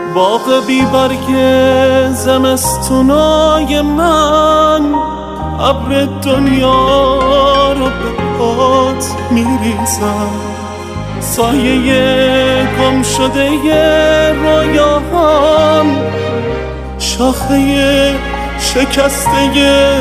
باغ بی برگ زمستونای من، ابر دنیا رو به پات میریزم، سایه گم شده رویاهام، شاخه شکسته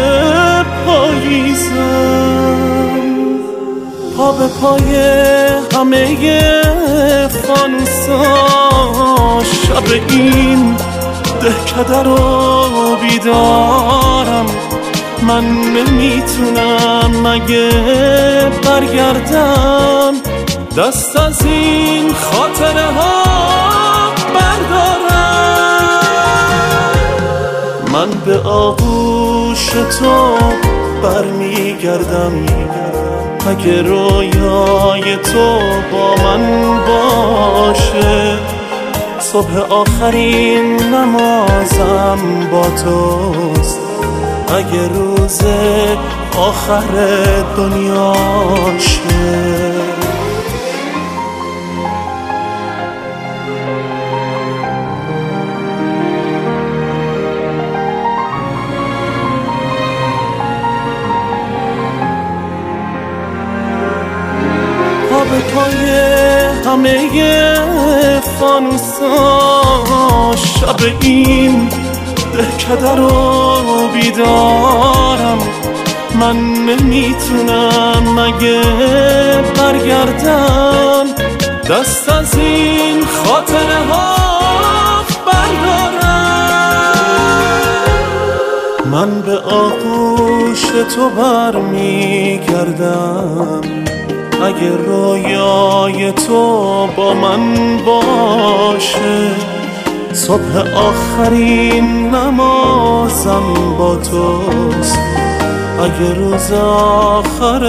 پاییزم، پا به پای همه فانوسا، شب این دهکده رو بیدارم، من نمیتونم مگه برگردم، دست از این خاطره ها بردارم. من به آغوش تو برمیگردم، اگه رویای تو با من باشه، صبح آخرین نمازم با توست، اگه روز آخر دنیاشه. پا به پای همه فانوسا، شب این دهکده رو بیدارم، من نمیتونم مگه برگردم، دست از این خاطره ها بردارم. من به آغوش تو برمیگردم، اگه رویای تو با من باشه، صبح آخرین نمازم با توست، اگه روز آخر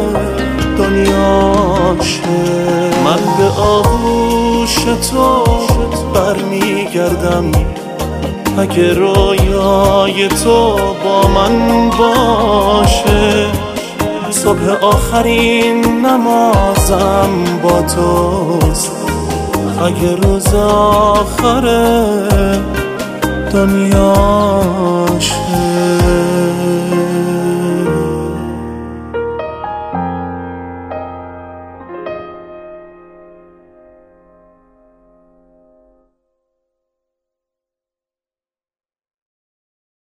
دنیاشه. من به آغوش تو برمیگردم، اگه رویای تو با من باشه، صبح آخرین نمازم با توست، اگه روز آخر دنیاشه.